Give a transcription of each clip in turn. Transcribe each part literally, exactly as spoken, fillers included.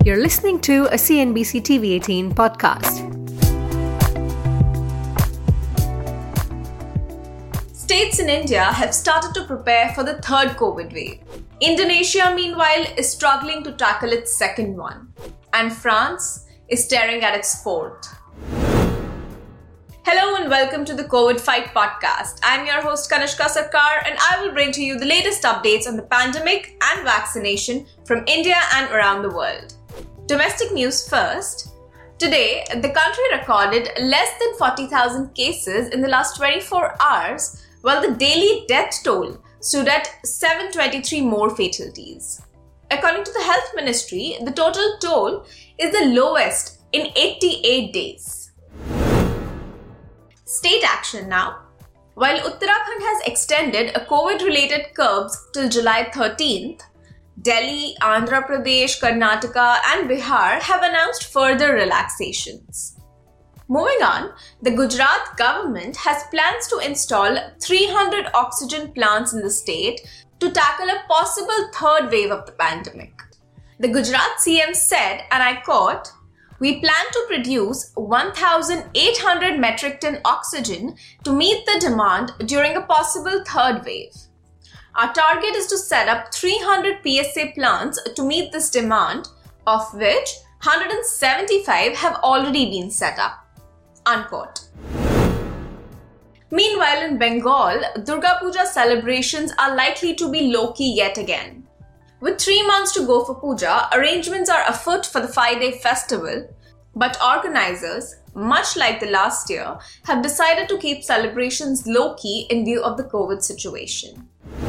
You're listening to a C N B C T V eighteen podcast. States in India have started to prepare for the third COVID wave. Indonesia, meanwhile, is struggling to tackle its second one. And France is staring at its fourth. Hello and welcome to the COVID Fight podcast. I'm your host Kanishka Sarkar and I will bring to you the latest updates on the pandemic and vaccination from India and around the world. Domestic news first. Today, the country recorded less than forty thousand cases in the last twenty-four hours, while the daily death toll stood at seven hundred twenty-three more fatalities. According to the Health Ministry, the total toll is the lowest in eighty-eight days. State action now. While Uttarakhand has extended a COVID-related curbs till July thirteenth, Delhi, Andhra Pradesh, Karnataka and Bihar have announced further relaxations. Moving on, the Gujarat government has plans to install three hundred oxygen plants in the state to tackle a possible third wave of the pandemic. The Gujarat C M said, and I quote, "We plan to produce one thousand eight hundred metric ton oxygen to meet the demand during a possible third wave. Our target is to set up three hundred P S A plants to meet this demand, of which one hundred seventy-five have already been set up." Unquote. Meanwhile, in Bengal, Durga Puja celebrations are likely to be low-key yet again. With three months to go for Puja, arrangements are afoot for the five-day festival, but organizers, much like the last year, have decided to keep celebrations low-key in view of the COVID situation.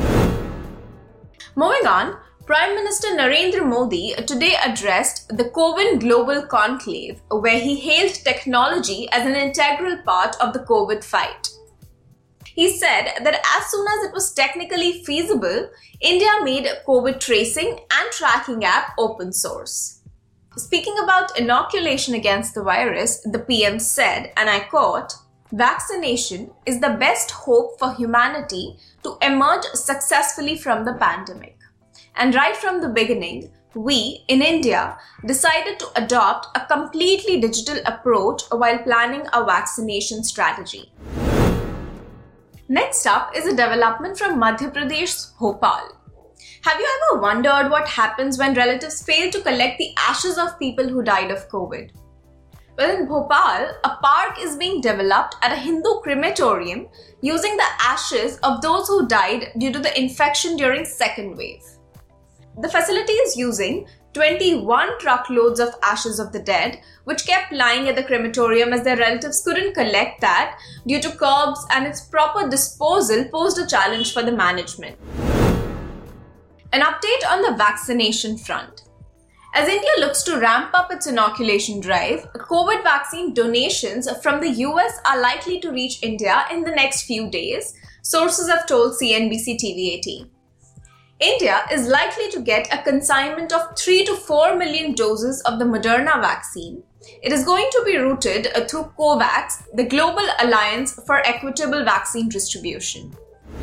Moving on, Prime Minister Narendra Modi today addressed the COVID Global Conclave, where he hailed technology as an integral part of the COVID fight. He said that as soon as it was technically feasible, India made COVID tracing and tracking app open source. Speaking about inoculation against the virus, the P M said, and I quote, "Vaccination is the best hope for humanity to emerge successfully from the pandemic. And right from the beginning, we, in India, decided to adopt a completely digital approach while planning our vaccination strategy." Next up is a development from Madhya Pradesh's Bhopal. Have you ever wondered what happens when relatives fail to collect the ashes of people who died of COVID? Well, in Bhopal, a park is being developed at a Hindu crematorium using the ashes of those who died due to the infection during second wave. The facility is using twenty-one truckloads of ashes of the dead, which kept lying at the crematorium as their relatives couldn't collect that due to curbs, and its proper disposal posed a challenge for the management. An update on the vaccination front. As India looks to ramp up its inoculation drive, COVID vaccine donations from the U S are likely to reach India in the next few days, sources have told C N B C T V eighteen. India is likely to get a consignment of three to four million doses of the Moderna vaccine. It is going to be routed through COVAX, the Global Alliance for Equitable Vaccine Distribution.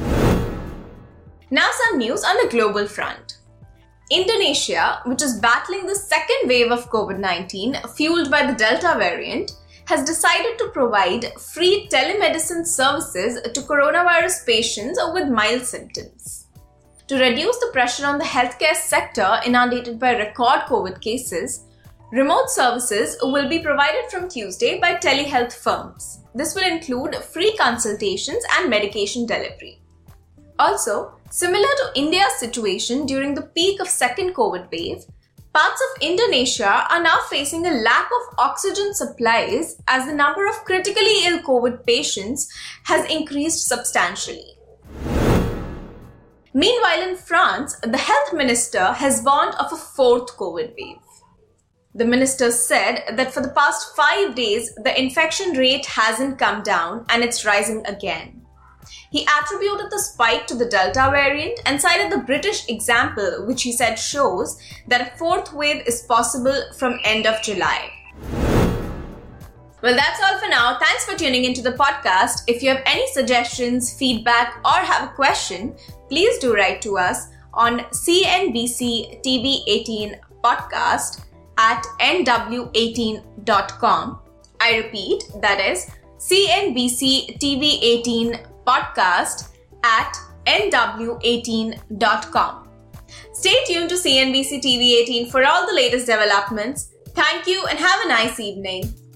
Now some news on the global front. Indonesia, which is battling the second wave of COVID nineteen fueled by the Delta variant, has decided to provide free telemedicine services to coronavirus patients with mild symptoms. To reduce the pressure on the healthcare sector inundated by record COVID cases, remote services will be provided from Tuesday by telehealth firms. This will include free consultations and medication delivery. Also, similar to India's situation during the peak of second COVID wave, parts of Indonesia are now facing a lack of oxygen supplies as the number of critically ill COVID patients has increased substantially. Meanwhile, in France, the health minister has warned of a fourth COVID wave. The minister said that for the past five days, the infection rate hasn't come down and it's rising again. He attributed the spike to the Delta variant and cited the British example, which he said shows that a fourth wave is possible from end of July. Well, that's all for now. Thanks for tuning into the podcast. If you have any suggestions, feedback, or have a question, please do write to us on C N B C T V eighteen podcast at N W eighteen dot com. I repeat, that is C N B C T V eighteen podcast at N W eighteen dot com. Stay tuned to C N B C T V eighteen for all the latest developments. Thank you and have a nice evening.